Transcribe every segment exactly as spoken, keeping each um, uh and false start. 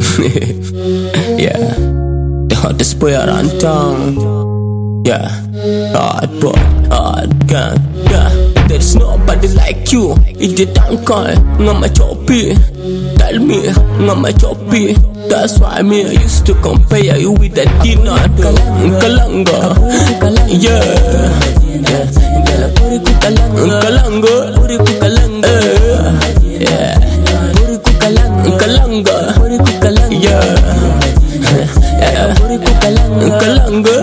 Yeah, the hottest boy around town. Yeah, hard boy, hard gang. Yeah, there's nobody like you. It's the town call, ngama choppy. Tell me, ngama choppy. That's why me I used to compare you with that dinner. Kalanga, yeah. Kalanga, kalanga, yeah. Kalanga, yeah. Kalanga,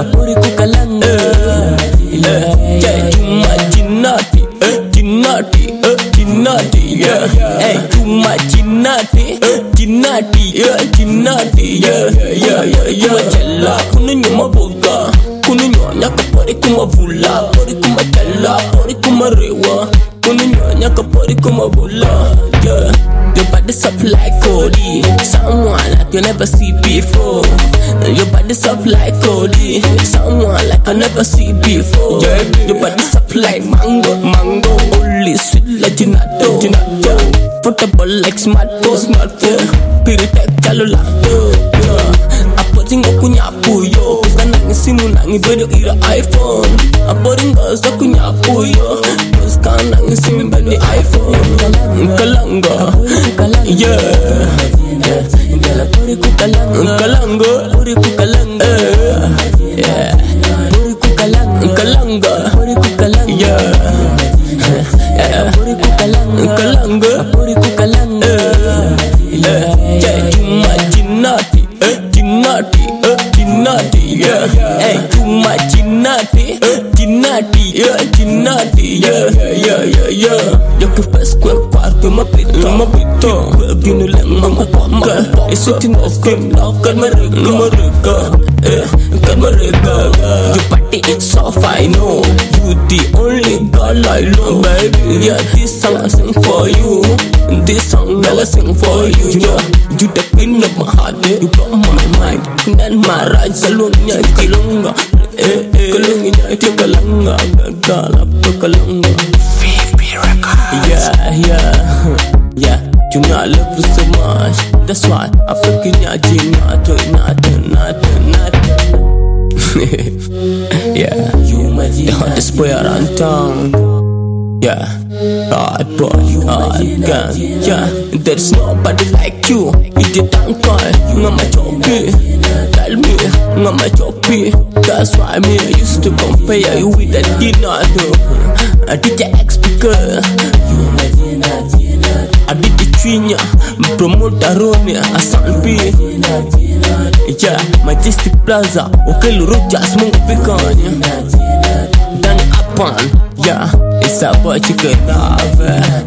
yeah. Cuma jinati, jinati, jinati, yeah. Hey, cuma jinati, jinati, yeah, jinati, yeah, yeah, yeah, yeah. Cuma cella, kunu nyuma boga, kunu nyonya kapori kuma vula, pori kuma cella, pori kuma rewa, kunu nyonya kapori kuma vula, yeah. Your body soft like Cody, someone like you never see before. Your body soft like Cody, someone like I never see before. Yeah. Your body soft like mango, mango, only sweet like gelato, gelato. Portable like smartphone, smartphone. Piritek jalo lato. Apa tinggal aku nyapu yo, bukan nangis simu nangis bedo ira iPhone. Apa tinggal aku nyapu yo, bukan nangis simu bedo iPhone. Kalanga, yeah. Kalanga, kalanga, yeah. Kalanga, yeah. Kalanga, yeah. Cuma jinati, jinati, jinati, yeah. Hey, cuma jinati, jinati, yeah, jinati, yeah, yeah, yeah, yeah. Yo que faz quel quarto ma pito, ma pito. Gino lang mga pamka, isutin mo skin, kan marika, marika, eh, kan marika. You party it's so fine, no. You the only girl I love, baby. Yeah, this song I sing for you. This song I sing for you. Yeah, you the queen of my heart, you got my mind. Then my right salon niya kalunga, eh, eh, kalunga niya kalunga, gagala pa kalunga. Yeah, yeah, yeah. You know I love you so much. That's why I fucking ya jinato, nato, nato, nato. Yeah, the hottest boy around town. Yeah, hard boy, hard gang. Yeah, there's nobody like you. It's the town call, ngama choppy. Tell me, ngama choppy. That's why me I used to compare you with that dinner. I did the X speaker. I did the Twinya, promote Aronia, Asambi. Yeah, Majestic Plaza, okay, Luruja, Smoke Pecan. Then Apan, yeah, it's a boy chicken.